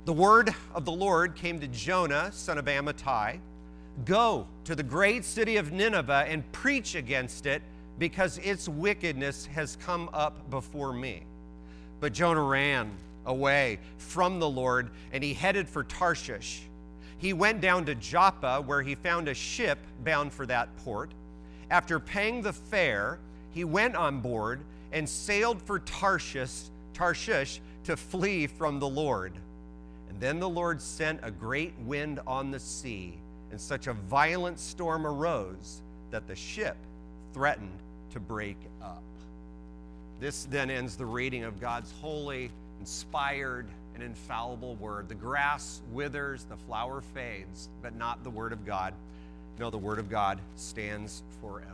The word of the Lord came to Jonah, son of Amittai. Go to the great city of Nineveh and preach against it, because its wickedness has come up before me. But Jonah ran away from the Lord, and he headed for Tarshish. He went down to Joppa, where he found a ship bound for that port. After paying the fare, he went on board and sailed for Tarshish to flee from the Lord. And then the Lord sent a great wind on the sea, and such a violent storm arose that the ship threatened to break up. This then ends the reading of God's holy, inspired, and infallible word. The grass withers, the flower fades, but not the word of God. No, the word of God stands forever.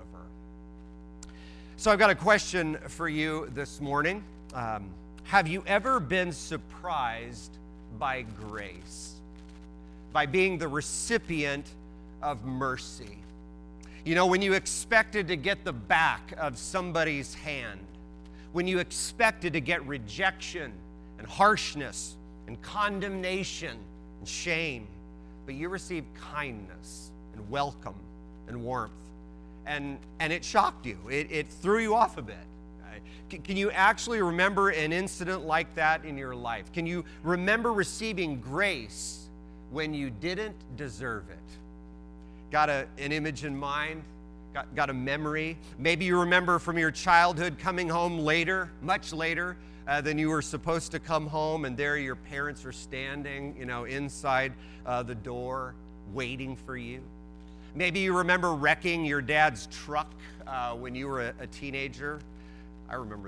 So I've got a question for you this morning. Have you ever been surprised by grace? By being the recipient of mercy? You know, when you expected to get the back of somebody's hand, when you expected to get rejection and harshness and condemnation and shame, but you received kindness and welcome and warmth, and it shocked you. It threw you off a bit. Can you actually remember an incident like that in your life? Can you remember receiving grace when you didn't deserve it? Got an image in mind? Got a memory? Maybe you remember from your childhood coming home later, much later than you were supposed to come home, and there your parents are standing, inside the door waiting for you. Maybe you remember wrecking your dad's truck when you were a teenager. I remember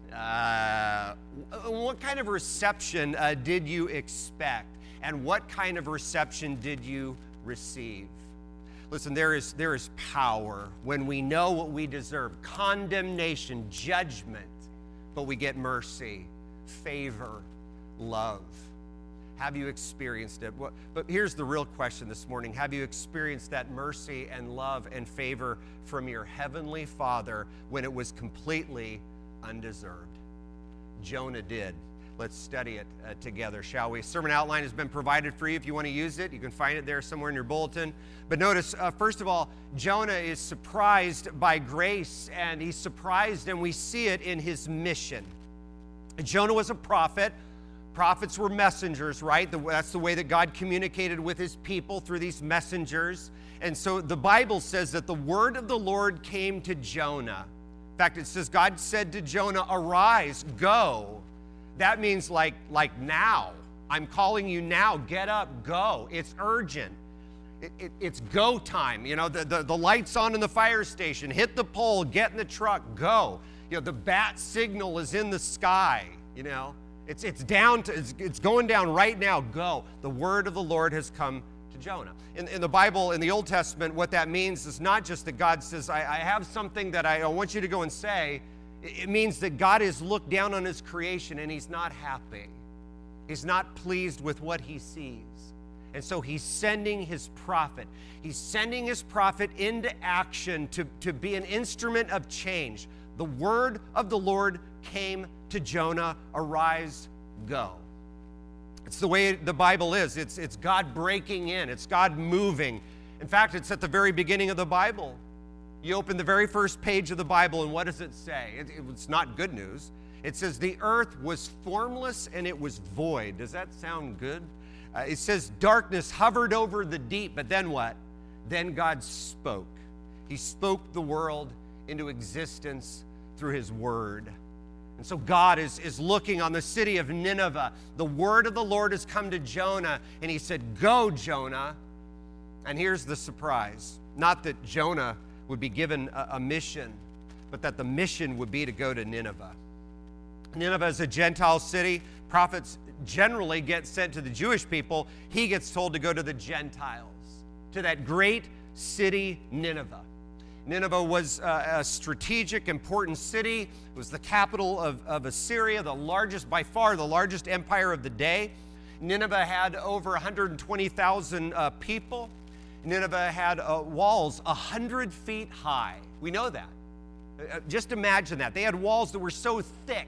that. What kind of reception did you expect? And what kind of reception did you receive? Listen, there is power when we know what we deserve. Condemnation, judgment, but we get mercy, favor, love. Have you experienced it? But here's the real question this morning. Have you experienced that mercy and love and favor from your heavenly Father when it was completely undeserved? Jonah did. Let's study it together, shall we? Sermon outline has been provided for you. If you want to use it, you can find it there somewhere in your bulletin. But notice, first of all, Jonah is surprised by grace, and he's surprised, and we see it in his mission. Jonah was a prophet. Prophets were messengers, right? That's the way that God communicated with his people, through these messengers. And so the Bible says that the word of the Lord came to Jonah. In fact, it says God said to Jonah, "Arise, go." That means like now. I'm calling you now. Get up, go. It's urgent. It's go time. The light's on in the fire station. Hit the pole, get in the truck, go. The bat signal is in the sky. It's going down right now. Go. The word of the Lord has come to Jonah. In the Bible, in the Old Testament, what that means is not just that God says, I have something that I want you to go and say. It means that God has looked down on his creation and he's not happy. He's not pleased with what he sees. And so he's sending his prophet. He's sending his prophet into action to be an instrument of change. The word of the Lord came to Jonah, "Arise, go." It's the way the Bible is. It's God breaking in. It's God moving. In fact, it's at the very beginning of the Bible. You open the very first page of the Bible, and what does it say? It's not good news. It says, the earth was formless and it was void. Does that sound good? It says darkness hovered over the deep, but then what? Then God spoke. He spoke the world into existence through his word. And so God is looking on the city of Nineveh. The word of the Lord has come to Jonah, and he said, "Go, Jonah." And here's the surprise. Not that Jonah would be given a mission, but that the mission would be to go to Nineveh. Nineveh is a Gentile city. Prophets generally get sent to the Jewish people. He gets told to go to the Gentiles, to that great city, Nineveh. Nineveh was a strategic, important city. It was the capital of Assyria, by far the largest empire of the day. Nineveh had over 120,000 people. Nineveh had walls 100 feet high. We know that. Just imagine that. They had walls that were so thick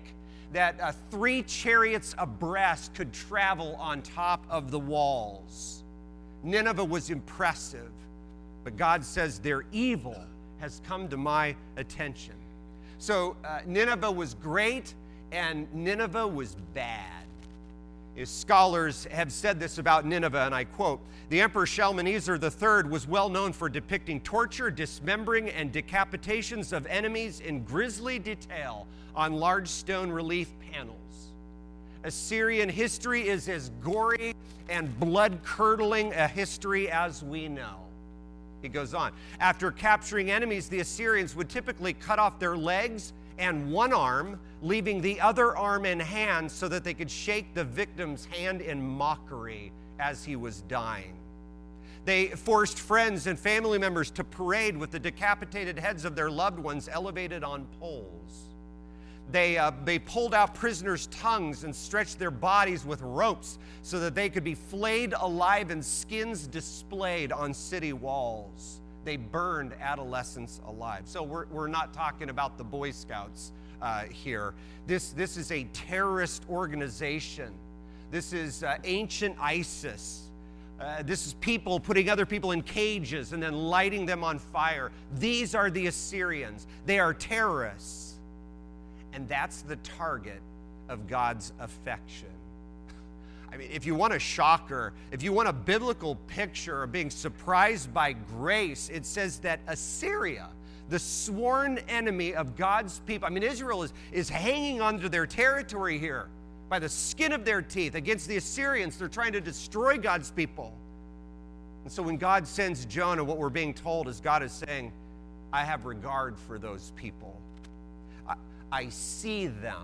that 3 chariots abreast could travel on top of the walls. Nineveh was impressive, but God says their evil has come to my attention. So Nineveh was great and Nineveh was bad. Scholars have said this about Nineveh, and I quote, "The Emperor Shalmaneser III was well known for depicting torture, dismembering, and decapitations of enemies in grisly detail on large stone relief panels. Assyrian history is as gory and blood-curdling a history as we know." He goes on, "After capturing enemies, the Assyrians would typically cut off their legs and one arm, leaving the other arm in hand so that they could shake the victim's hand in mockery as he was dying. They forced friends and family members to parade with the decapitated heads of their loved ones elevated on poles. They pulled out prisoners' tongues and stretched their bodies with ropes so that they could be flayed alive and skins displayed on city walls. They burned adolescents alive." So we're not talking about the Boy Scouts here. This is a terrorist organization. This is ancient ISIS. This is people putting other people in cages and then lighting them on fire. These are the Assyrians. They are terrorists. And that's the target of God's affection. I mean, if you want a shocker, if you want a biblical picture of being surprised by grace, it says that Assyria, the sworn enemy of God's people, I mean, Israel is hanging onto their territory here by the skin of their teeth against the Assyrians. They're trying to destroy God's people. And so when God sends Jonah, what we're being told is God is saying, I have regard for those people. I see them.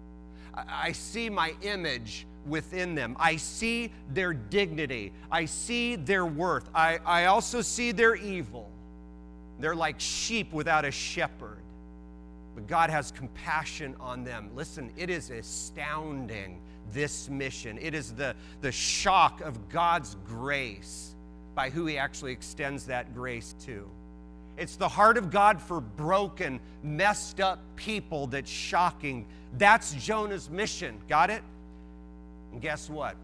I see my image within them. I see their dignity. I see their worth. I also see their evil. They're like sheep without a shepherd. But God has compassion on them. Listen, it is astounding, this mission. It is the shock of God's grace by who he actually extends that grace to. It's the heart of God for broken, messed up people that's shocking. That's Jonah's mission. Got it? And guess what?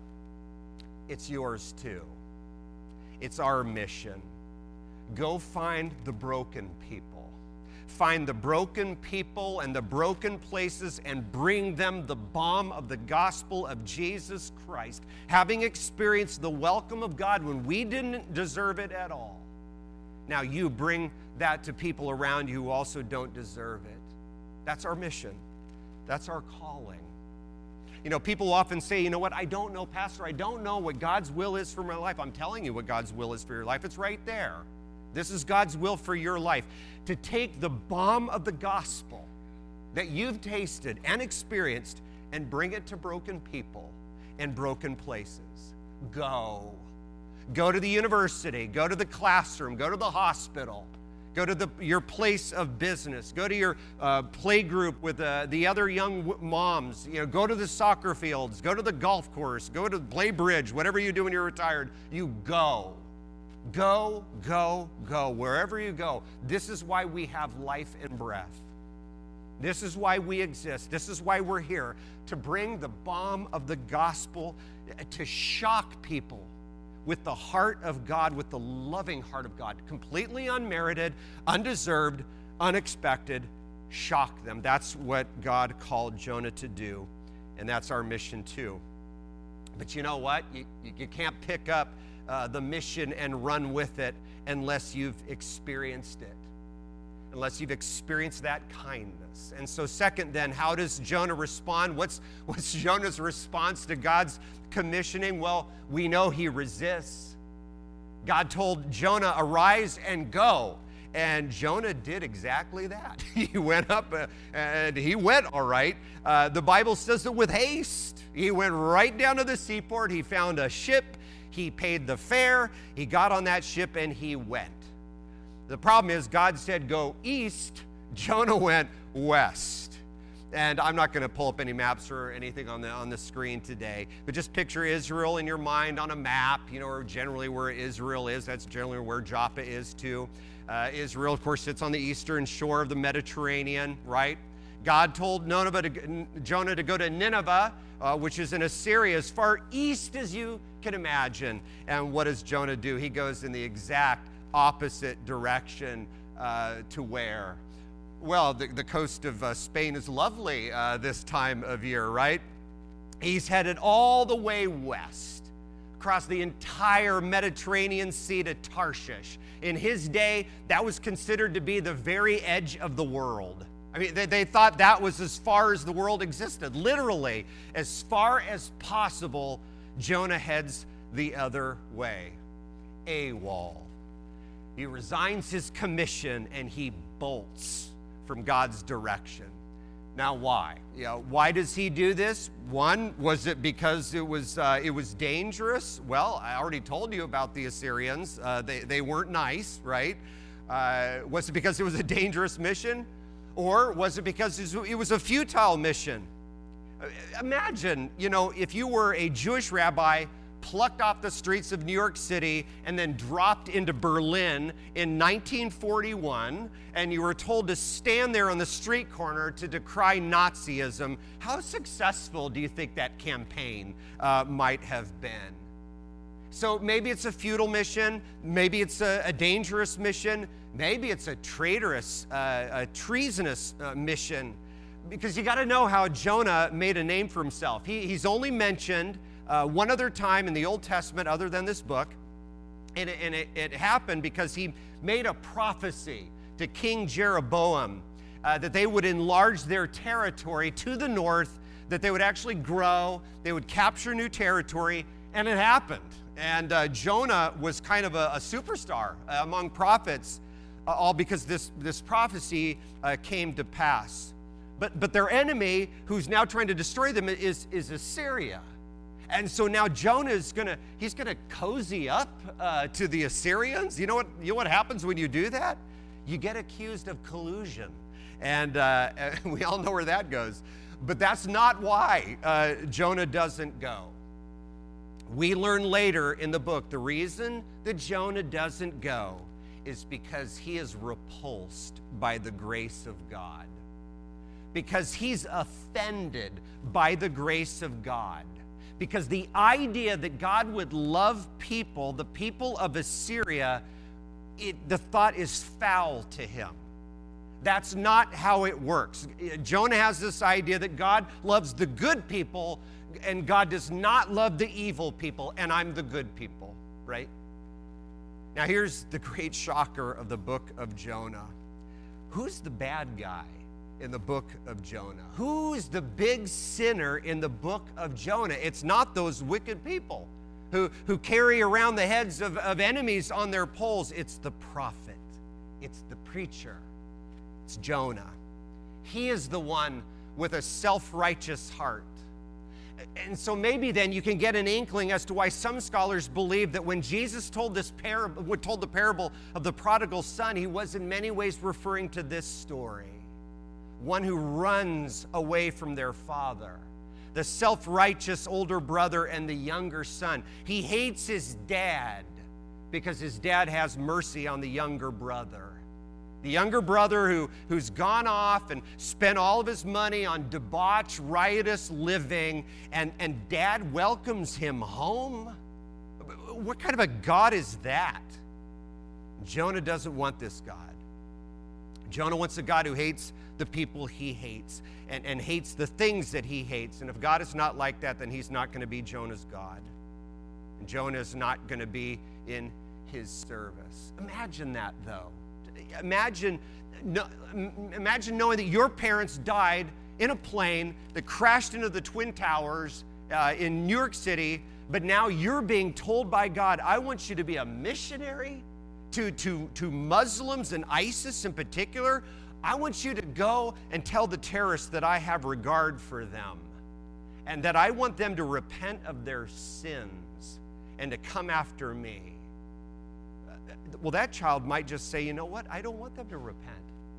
It's yours too. It's our mission. Go find the broken people. Find the broken people and the broken places and bring them the balm of the gospel of Jesus Christ, having experienced the welcome of God when we didn't deserve it at all. Now you bring that to people around you who also don't deserve it. That's our mission. That's our calling. You know, people often say, you know what, I don't know, Pastor, I don't know what God's will is for my life. I'm telling you what God's will is for your life. It's right there. This is God's will for your life. To take the balm of the gospel that you've tasted and experienced and bring it to broken people and broken places. Go. Go to the university, go to the classroom, go to the hospital, go to your place of business, go to your play group with the other young moms, go to the soccer fields, go to the golf course, go to play bridge, whatever you do when you're retired, you go. Go, go, go, wherever you go. This is why we have life and breath. This is why we exist. This is why we're here, to bring the balm of the gospel, to shock people with the heart of God, with the loving heart of God, completely unmerited, undeserved, unexpected, shock them. That's what God called Jonah to do, and that's our mission too. But you know what? You can't pick up the mission and run with it unless you've experienced it, unless you've experienced that kindness. And so second then, how does Jonah respond? What's Jonah's response to God's commissioning? Well, we know he resists. God told Jonah, arise and go. And Jonah did exactly that. He went up and he went all right. The Bible says that with haste. He went right down to the seaport. He found a ship. He paid the fare. He got on that ship and he went. The problem is God said go east. Jonah went west. And I'm not going to pull up any maps or anything on the screen today, but just picture Israel in your mind on a map, or generally where Israel is. That's generally where Joppa is too. Israel, of course, sits on the eastern shore of the Mediterranean, right? God told Jonah to go to Nineveh, which is in Assyria, as far east as you can imagine. And what does Jonah do? He goes in the exact opposite direction to where? Well, the coast of Spain is lovely this time of year, right? He's headed all the way west, across the entire Mediterranean Sea to Tarshish. In his day, that was considered to be the very edge of the world. I mean, they thought that was as far as the world existed. Literally, as far as possible, Jonah heads the other way. AWOL. He resigns his commission and he bolts from God's direction. Now, why? Why does he do this? One, was it because it was dangerous? Well, I already told you about the Assyrians. They weren't nice, right? Was it because it was a dangerous mission? Or was it because it was a futile mission? Imagine, if you were a Jewish rabbi plucked off the streets of New York City and then dropped into Berlin in 1941, and you were told to stand there on the street corner to decry Nazism. How successful do you think that campaign might have been? So maybe it's a futile mission, maybe it's a dangerous mission, maybe it's a traitorous, a treasonous mission, because you got to know how Jonah made a name for himself. He's only mentioned one other time in the Old Testament other than this book, and it happened because he made a prophecy to King Jeroboam that they would enlarge their territory to the north, that they would actually grow, they would capture new territory, and it happened. And Jonah was kind of a superstar among prophets, all because this prophecy came to pass. But their enemy, who's now trying to destroy them, is Assyria. And so now Jonah is gonna cozy up to the Assyrians. You know what happens when you do that? You get accused of collusion, and we all know where that goes. But that's not why Jonah doesn't go. We learn later in the book the reason that Jonah doesn't go is because he is repulsed by the grace of God. Because he's offended by the grace of God. Because the idea that God would love people, the people of Assyria, the thought is foul to him. That's not how it works. Jonah has this idea that God loves the good people and God does not love the evil people, and I'm the good people, right? Now here's the great shocker of the book of Jonah. Who's the bad guy in the book of Jonah? Who's the big sinner in the book of Jonah? It's not those wicked people who carry around the heads of enemies on their poles. It's the prophet. It's the preacher. It's Jonah. He is the one with a self-righteous heart. And so maybe then you can get an inkling as to why some scholars believe that when Jesus told the parable of the prodigal son, he was in many ways referring to this story. One who runs away from their father, the self-righteous older brother and the younger son. He hates his dad because his dad has mercy on the younger brother. The younger brother who's gone off and spent all of his money on debauched, riotous living, and dad welcomes him home. What kind of a God is that? Jonah doesn't want this God. Jonah wants a God who hates the people he hates and hates the things that he hates. And if God is not like that, then he's not going to be Jonah's God. And Jonah is not going to be in his service. Imagine that, though. Imagine knowing that your parents died in a plane that crashed into the Twin Towers in New York City, but now you're being told by God, I want you to be a missionary to Muslims and ISIS in particular. I want you to go and tell the terrorists that I have regard for them and that I want them to repent of their sins and to come after me. Well, that child might just say, you know what? I don't want them to repent.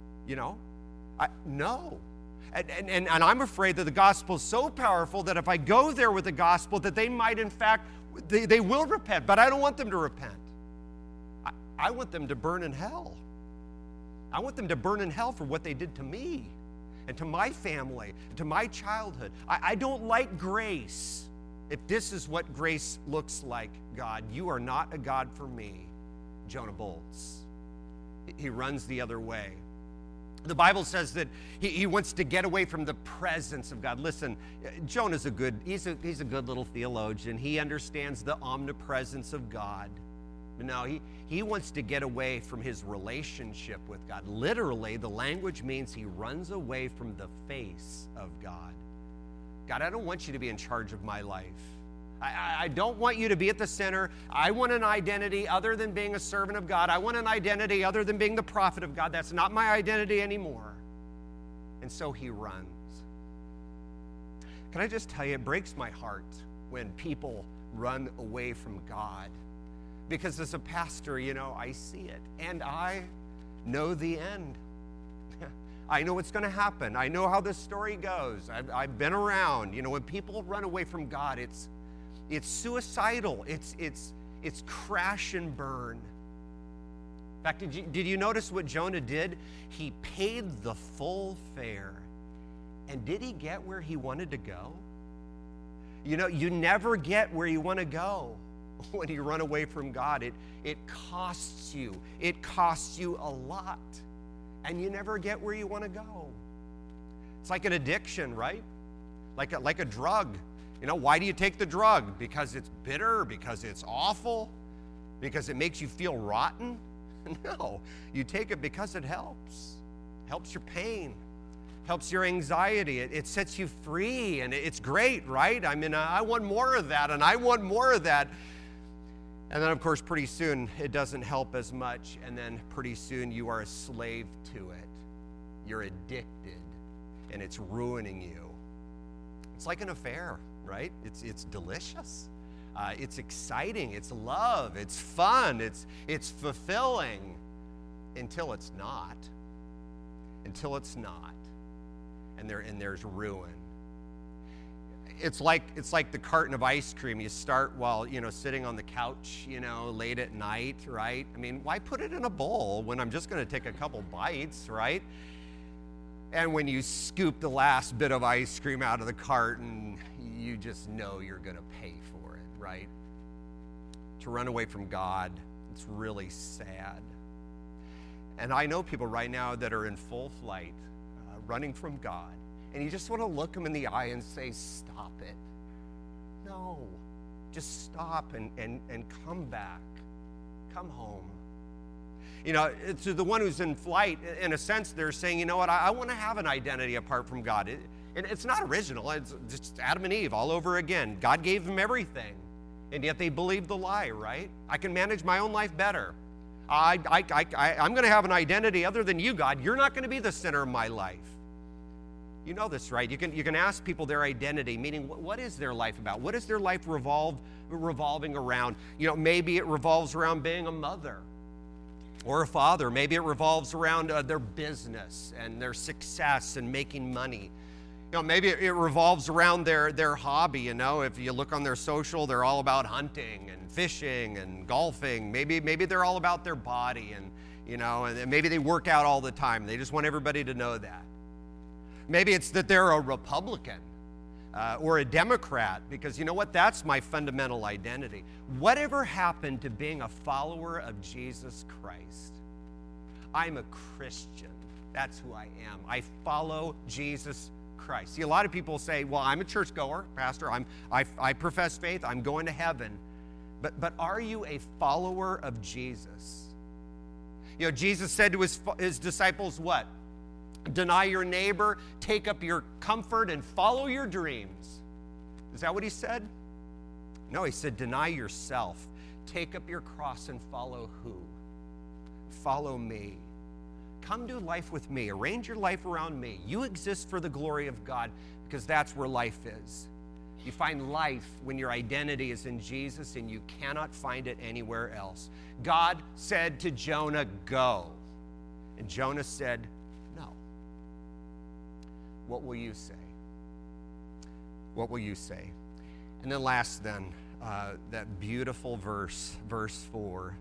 No. And I'm afraid that the gospel is so powerful that if I go there with the gospel, that they might, in fact, they will repent. But I don't want them to repent. I want them to burn in hell. I want them to burn in hell for what they did to me and to my family, to my childhood. I don't like grace. If this is what grace looks like, God, you are not a God for me. Jonah bolts. He runs the other way. The Bible says that he wants to get away from the presence of God. Listen, Jonah's he's a good little theologian. He understands the omnipresence of God. But no, he wants to get away from his relationship with God. Literally, the language means he runs away from the face of God. God, I don't want you to be in charge of my life. I don't want you to be at the center. I want an identity other than being a servant of God. I want an identity other than being the prophet of God. That's not my identity anymore. And so he runs. Can I just tell you, it breaks my heart when people run away from God. Because as a pastor, I see it. And I know the end. I know what's going to happen. I know how this story goes. I've been around. When people run away from God, it's suicidal. It's crash and burn. In fact, did you notice what Jonah did? He paid the full fare. And did he get where he wanted to go? You never get where you want to go when you run away from God. It costs you. It costs you a lot. And you never get where you want to go. It's like an addiction, right? Like a drug. Why do you take the drug? Because it's bitter? Because it's awful? Because it makes you feel rotten? No, you take it because it helps. Helps your pain. Helps your anxiety. It sets you free, and it's great, right? I want more of that, and I want more of that. And then, of course, pretty soon, it doesn't help as much, and then pretty soon you are a slave to it. You're addicted, and it's ruining you. It's like an affair, right? It's delicious. It's exciting. It's love. It's fun. It's fulfilling until it's not. Until it's not. And there's ruin. It's like the carton of ice cream. You start while, sitting on the couch, late at night, right? Why put it in a bowl when I'm just going to take a couple bites, right? And when you scoop the last bit of ice cream out of the carton, you just know you're going to pay for it, right? To run away from God, it's really sad. And I know people right now that are in full flight, running from God. And you just want to look them in the eye and say, stop it. No, just stop and come back. Come home. To the one who's in flight, in a sense, they're saying, I want to have an identity apart from God. And it's not original. It's just Adam and Eve all over again. God gave them everything, and yet they believed the lie, right? I can manage my own life better. I'm going to have an identity other than you, God. You're not going to be the center of my life. You know this, right? You can ask people their identity, meaning what is their life about? What is their life revolving around? Maybe it revolves around being a mother or a father. Maybe it revolves around their business and their success and making money. Maybe it revolves around their hobby. If you look on their social, they're all about hunting and fishing and golfing. Maybe they're all about their body and maybe they work out all the time. They just want everybody to know that. Maybe it's that they're a Republican or a Democrat, because you know what? That's my fundamental identity. Whatever happened to being a follower of Jesus Christ? I'm a Christian. That's who I am. I follow Jesus Christ. See, a lot of people say, well, I'm a churchgoer, Pastor. I profess faith. I'm going to heaven. But are you a follower of Jesus? Jesus said to his disciples what? Deny your neighbor, take up your comfort, and follow your dreams. Is that what he said? No, he said, deny yourself. Take up your cross and follow who? Follow me. Come do life with me. Arrange your life around me. You exist for the glory of God, because that's where life is. You find life when your identity is in Jesus, and you cannot find it anywhere else. God said to Jonah, go. And Jonah said, no. What will you say? What will you say? And then last, that beautiful verse 4.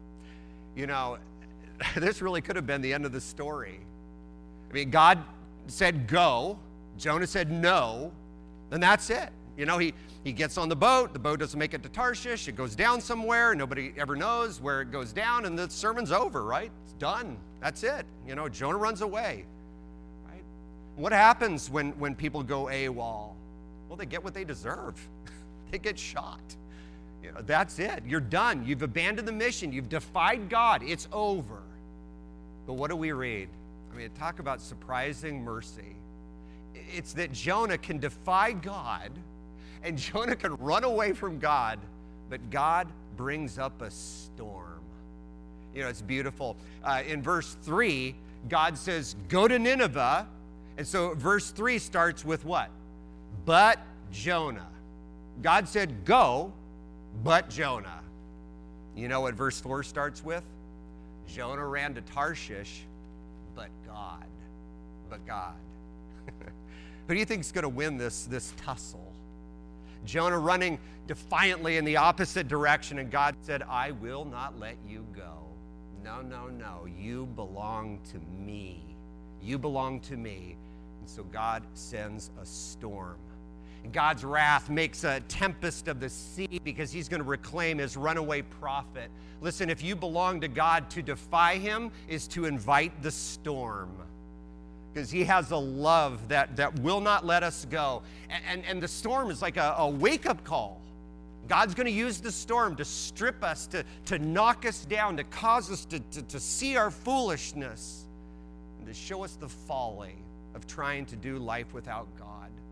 This really could have been the end of the story. God said go, Jonah said no, then that's it. He gets on the boat doesn't make it to Tarshish, it goes down somewhere, nobody ever knows where it goes down, and the sermon's over, right? It's done. That's it. Jonah runs away, right? What happens when people go AWOL? Well, they get what they deserve. They get shot. That's it. You're done. You've abandoned the mission. You've defied God. It's over. But what do we read? Talk about surprising mercy. It's that Jonah can defy God, and Jonah can run away from God, but God brings up a storm. It's beautiful. In verse 3, God says, go to Nineveh. And so verse 3 starts with what? But Jonah. God said, go, but Jonah. You know what verse 4 starts with? Jonah ran to Tarshish, but God. But God. Who do you think is going to win this tussle? Jonah running defiantly in the opposite direction, and God said, I will not let you go. No, no, no. You belong to me. You belong to me. And so God sends a storm. And God's wrath makes a tempest of the sea because he's going to reclaim his runaway prophet. Listen, if you belong to God, to defy him is to invite the storm, because he has a love that will not let us go. And the storm is like a wake-up call. God's going to use the storm to strip us, to knock us down, to cause us to see our foolishness, and to show us the folly of trying to do life without God.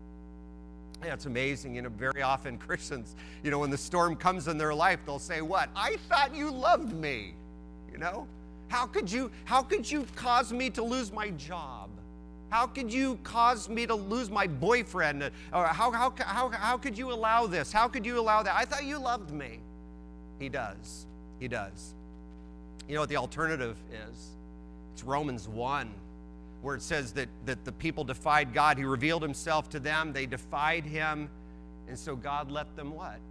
Yeah, it's amazing. Very often Christians, when the storm comes in their life, they'll say, what? I thought you loved me. How could you cause me to lose my job? How could you cause me to lose my boyfriend? Or how could you allow this? How could you allow that? I thought you loved me. He does. He does. You know what the alternative is? It's Romans 1, where it says that the people defied God. He revealed himself to them. They defied him. And so God let them what?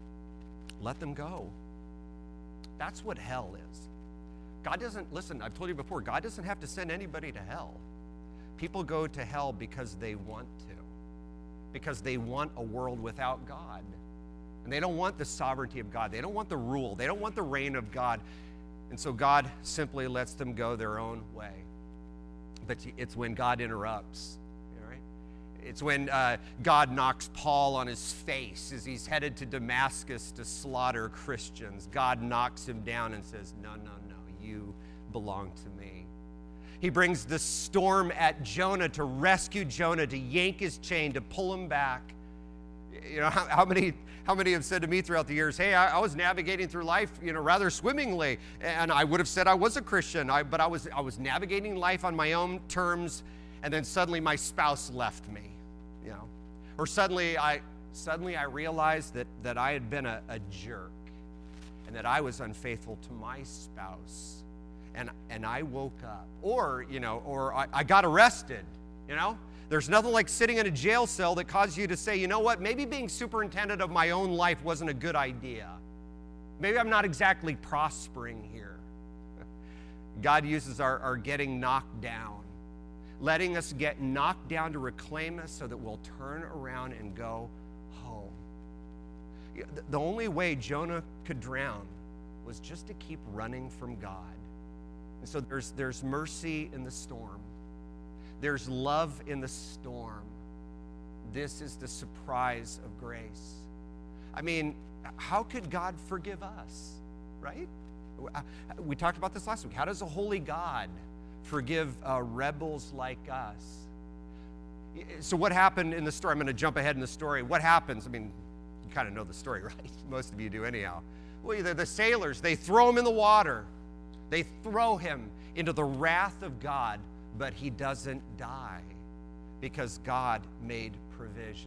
Let them go. That's what hell is. God doesn't, listen, I've told you before, God doesn't have to send anybody to hell. People go to hell because they want to, because they want a world without God. And they don't want the sovereignty of God. They don't want the rule. They don't want the reign of God. And so God simply lets them go their own way. But it's when God interrupts, right? It's when God knocks Paul on his face as he's headed to Damascus to slaughter Christians. God knocks him down and says, no, no, no, you belong to me. He brings the storm at Jonah to rescue Jonah, to yank his chain, to pull him back. How many have said to me throughout the years, hey, I was navigating through life, rather swimmingly, and I would have said I was a Christian, but I was navigating life on my own terms, and then suddenly my spouse left me, or suddenly I realized that I had been a jerk, and that I was unfaithful to my spouse. And I woke up, or I got arrested, There's nothing like sitting in a jail cell that causes you to say, you know what, maybe being superintendent of my own life wasn't a good idea. Maybe I'm not exactly prospering here. God uses our getting knocked down, letting us get knocked down to reclaim us so that we'll turn around and go home. The only way Jonah could drown was just to keep running from God. And so there's mercy in the storm. There's love in the storm. This is the surprise of grace. I mean, how could God forgive us, right? We talked about this last week. How does a holy God forgive rebels like us? So what happened in the story? I'm going to jump ahead in the story. What happens? I mean, you kind of know the story, right? Most of you do anyhow. Well, the sailors, they throw him in the water. They throw him into the wrath of God, but he doesn't die because God made provision.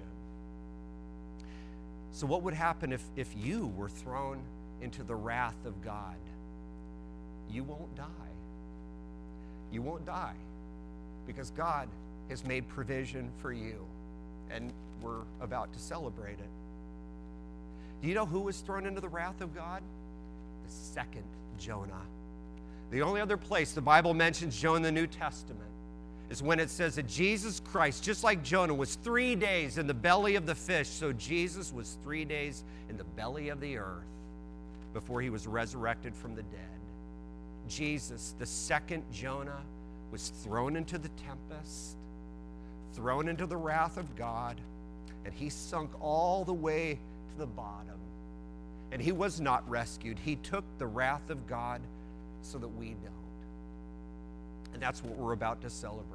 So what would happen if you were thrown into the wrath of God? You won't die. You won't die because God has made provision for you, and we're about to celebrate it. Do you know who was thrown into the wrath of God? The second Jonah. The only other place the Bible mentions Jonah in the New Testament is when it says that Jesus Christ, just like Jonah was 3 days in the belly of the fish, so Jesus was 3 days in the belly of the earth before he was resurrected from the dead. Jesus, the second Jonah, was thrown into the tempest, thrown into the wrath of God, and he sunk all the way to the bottom. And he was not rescued. He took the wrath of God so that we don't. And that's what we're about to celebrate.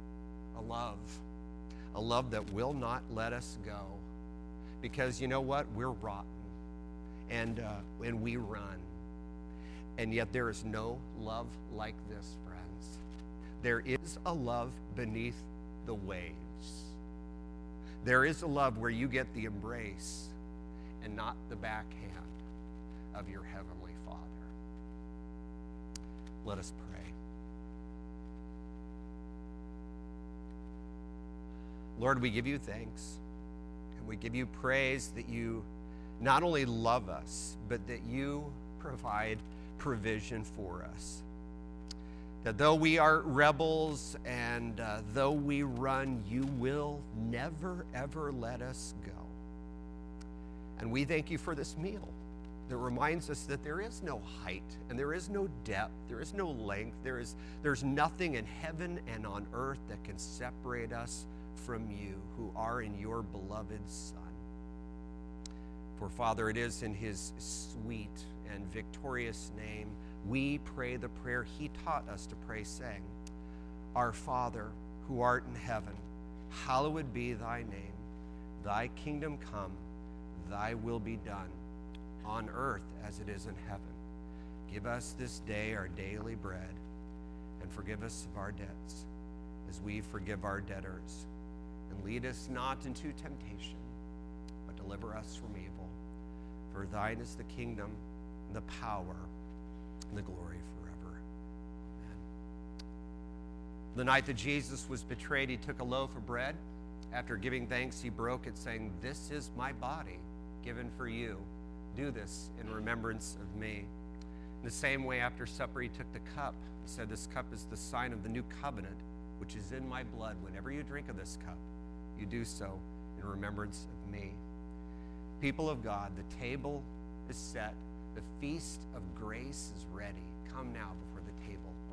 A love that will not let us go. Because you know what? We're rotten. And we run. And yet there is no love like this, friends. There is a love beneath the waves. There is a love where you get the embrace and not the backhand of your Heavenly Father. Let us pray. Lord, we give you thanks and we give you praise that you not only love us, but that you provide provision for us. That though we are rebels and though we run, you will never, ever let us go. And we thank you for this meal that reminds us that there is no height and there is no depth, there is no length, there's nothing in heaven and on earth that can separate us from you who are in your beloved Son. For Father, it is in his sweet and victorious name we pray the prayer he taught us to pray, saying, Our Father, who art in heaven, hallowed be thy name. Thy kingdom come, thy will be done, on earth as it is in heaven. Give us this day our daily bread, and forgive us of our debts, as we forgive our debtors. And lead us not into temptation, but deliver us from evil. For thine is the kingdom, and the power, and the glory forever. Amen. The night that Jesus was betrayed, he took a loaf of bread. After giving thanks, he broke it, saying, This is my body, given for you. Do this in remembrance of me. In the same way, after supper, he took the cup. He said, This cup is the sign of the new covenant, which is in my blood. Whenever you drink of this cup, you do so in remembrance of me. People of God, the table is set. The feast of grace is ready. Come now before the table